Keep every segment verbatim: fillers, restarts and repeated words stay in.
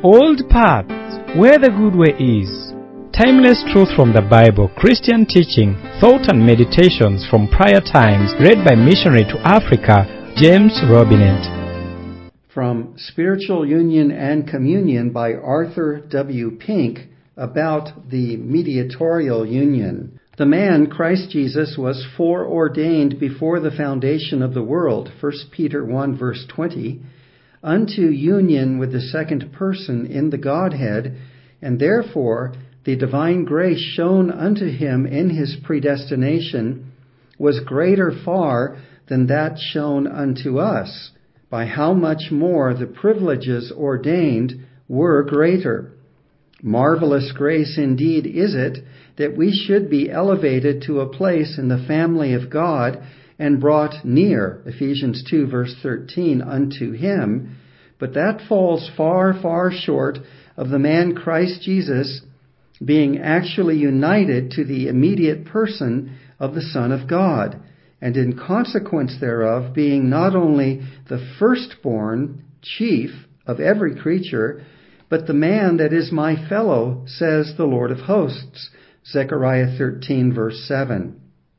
Old paths, where the good way is. Timeless truth from the Bible, Christian teaching, thought and meditations from prior times, read by missionary to Africa, James Robinet. From Spiritual Union and Communion by Arthur W. Pink about the mediatorial union. The man, Christ Jesus, was foreordained before the foundation of the world, First Peter one verse twenty, unto union with the second person in the Godhead, and therefore the divine grace shown unto him in his predestination was greater far than that shown unto us, by how much more the privileges ordained were greater. Marvelous grace indeed is it that we should be elevated to a place in the family of God and brought near, Ephesians two verse thirteen, unto him, but that falls far, far short of the man Christ Jesus being actually united to the immediate person of the Son of God, and in consequence thereof being not only the firstborn, chief of every creature, but the man that is my fellow, says the Lord of hosts, Zechariah thirteen verse seven.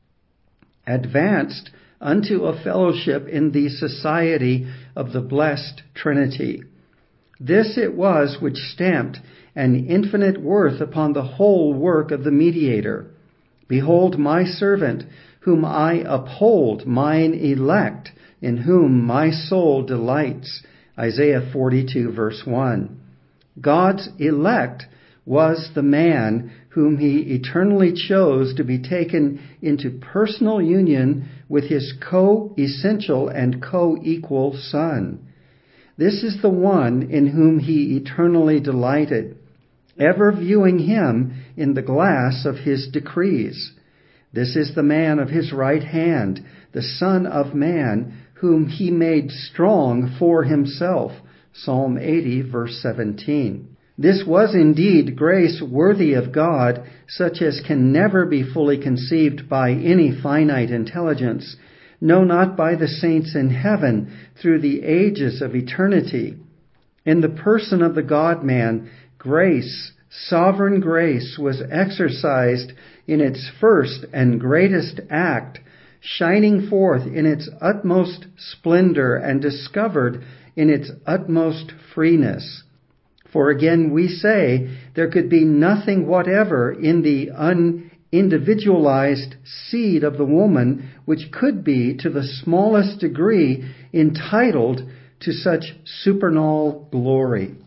Advanced unto a fellowship in the society of the blessed Trinity. This it was which stamped an infinite worth upon the whole work of the mediator. Behold my servant, whom I uphold, mine elect, in whom my soul delights. Isaiah forty-two verse one. God's elect was the man whom he eternally chose to be taken into personal union with his co-essential and co-equal Son. This is the one in whom he eternally delighted, ever viewing him in the glass of his decrees. This is the man of his right hand, the Son of Man, whom he made strong for himself. Psalm eighty, verse seventeen. This was indeed grace worthy of God, such as can never be fully conceived by any finite intelligence, no, not by the saints in heaven through the ages of eternity. In the person of the God-man, grace, sovereign grace, was exercised in its first and greatest act, shining forth in its utmost splendor and discovered in its utmost freeness. For again we say, there could be nothing whatever in the unindividualized seed of the woman which could be to the smallest degree entitled to such supernal glory.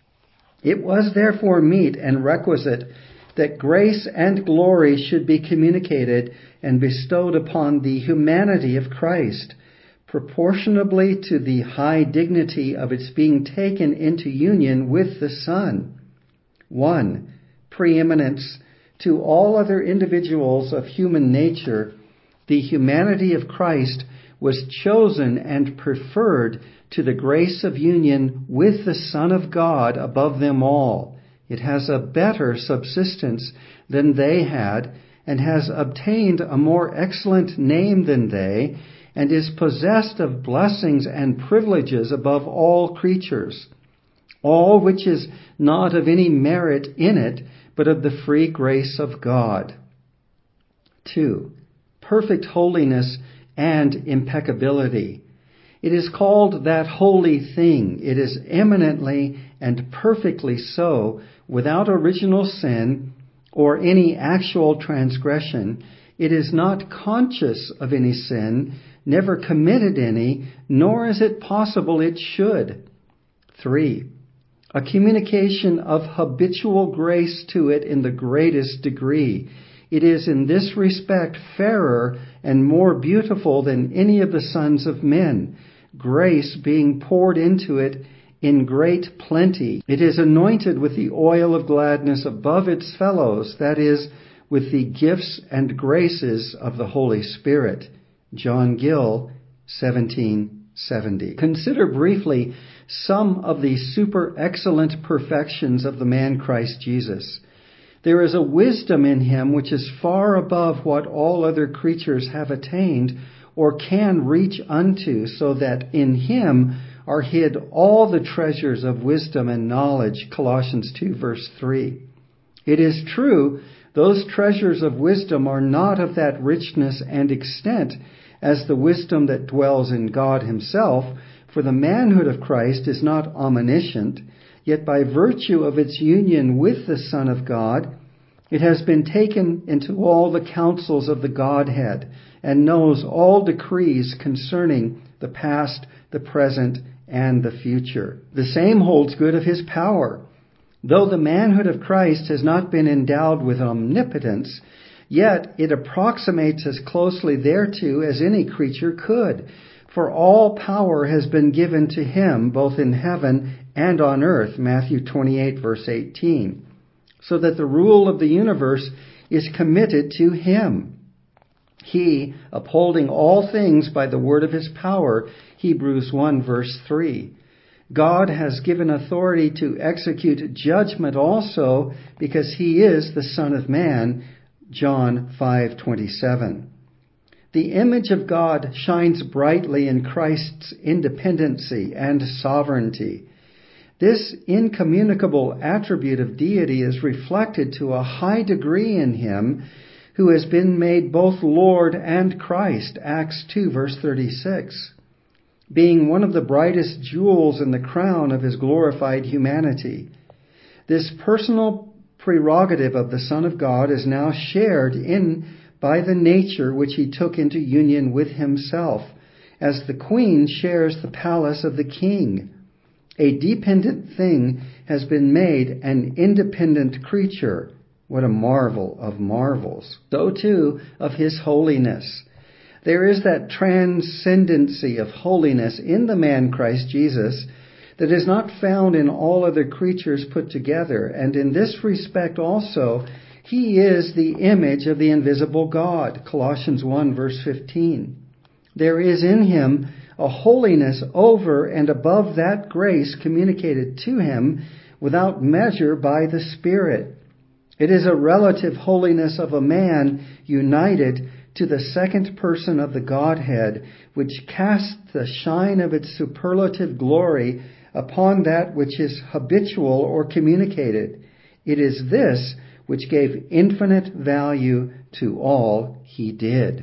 It was therefore meet and requisite that grace and glory should be communicated and bestowed upon the humanity of Christ, proportionably to the high dignity of its being taken into union with the Son. One, preeminence to all other individuals of human nature, the humanity of Christ was chosen and preferred to the grace of union with the Son of God above them all. It has a better subsistence than they had, and has obtained a more excellent name than they, and is possessed of blessings and privileges above all creatures, all which is not of any merit in it, but of the free grace of God. Two, perfect holiness and impeccability. It is called that holy thing. It is eminently and perfectly so, without original sin or any actual transgression. It is not conscious of any sin, never committed any, nor is it possible it should. Three, a communication of habitual grace to it in the greatest degree. It is in this respect fairer and more beautiful than any of the sons of men, grace being poured into it in great plenty. It is anointed with the oil of gladness above its fellows, that is, with the gifts and graces of the Holy Spirit. John Gill, seventeen seventy. Consider briefly some of the super excellent perfections of the man Christ Jesus. There is a wisdom in him which is far above what all other creatures have attained or can reach unto, so that in him are hid all the treasures of wisdom and knowledge, Colossians two verse three. It is true, those treasures of wisdom are not of that richness and extent as the wisdom that dwells in God himself, for the manhood of Christ is not omniscient, yet by virtue of its union with the Son of God, it has been taken into all the counsels of the Godhead and knows all decrees concerning the past, the present, and the future. The same holds good of his power. Though the manhood of Christ has not been endowed with omnipotence, yet it approximates as closely thereto as any creature could. For all power has been given to him, both in heaven and on earth, Matthew twenty-eight, verse eighteen, so that the rule of the universe is committed to him. He, upholding all things by the word of his power, Hebrews one, verse three. God has given authority to execute judgment also because he is the Son of Man, John five twenty-seven. The image of God shines brightly in Christ's independency and sovereignty. This incommunicable attribute of deity is reflected to a high degree in him who has been made both Lord and Christ, Acts two, verse thirty-six, being one of the brightest jewels in the crown of his glorified humanity. This personal prerogative of the Son of God is now shared in by the nature which he took into union with himself, as the queen shares the palace of the king. A dependent thing has been made an independent creature. What a marvel of marvels. So too of his holiness. There is that transcendency of holiness in the man Christ Jesus that is not found in all other creatures put together, and in this respect also he is the image of the invisible God, Colossians one, verse fifteen. There is in him a holiness over and above that grace communicated to him without measure by the Spirit. It is a relative holiness of a man united to the second person of the Godhead, which casts the shine of its superlative glory upon that which is habitual or communicated. It is this which gave infinite value to all he did.